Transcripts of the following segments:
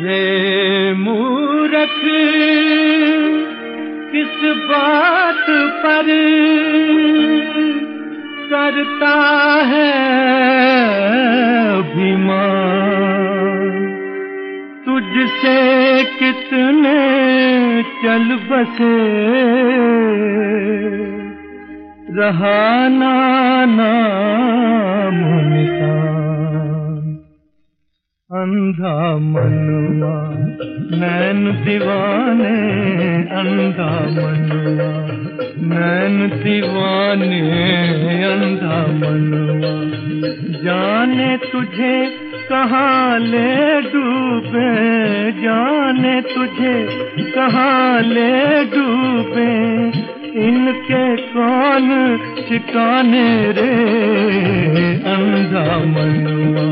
रे मूरख किस बात पर करता है अभिमान, तुझसे कितने चल बसे रहा नाम निशान। अंधा मनवा नैन दीवाने, अंधा मनवा नैन दीवाने, अंधा मनवा जाने तुझे कहाँ ले डूबे, जाने तुझे कहाँ ले डूबे, इनके कौन ठिकाने रे अंधा मनवा।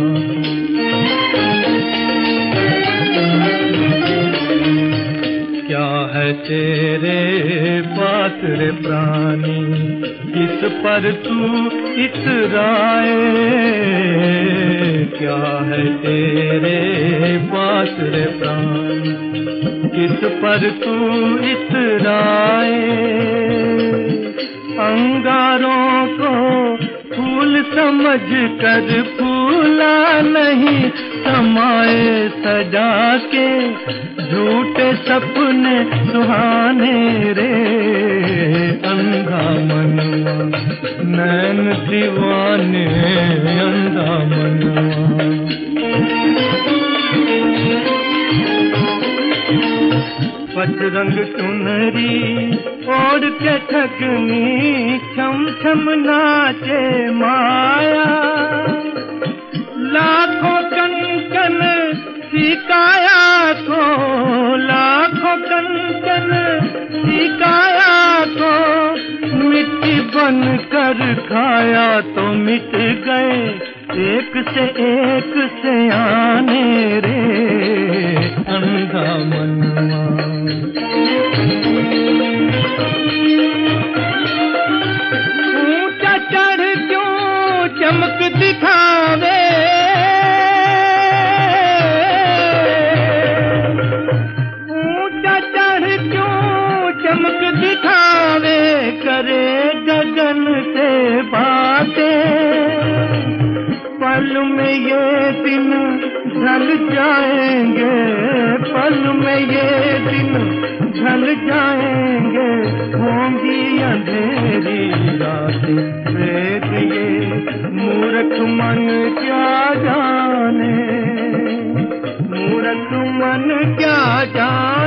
क्या है तेरे पास रे प्राणी, किस पर तू इतराए, क्या है तेरे पास रे प्राणी, किस पर तू इतराए। अंगारों को फूल समझ कर फूला नहीं समाए, सजा के झूठे सपने सुहाने रे अंधा मनवा नैन दीवाने, अंधा मनवा। पचरंग चुनरी ओढ़ के ठगनी, छम छम नाचे माया, लाखों कंकन सिकाया को, लाखों कंकन सिकाया को, मिट्टी बन कर खाया तो मिट गए एक से आने रे अंधा मनवा। ऊंचा चढ़ क्यों चमक दिखावे, ऊंचा चढ़ क्यों चमक दिखावे, करे गगन से बातें, पल में ये दिन ढल जाएंगे, पल में ये दिन ढल जाएंगे, होंगी अंधेरी रातें वेद ये मूर्ख मन क्या जाने, मूर्ख मन क्या जाने।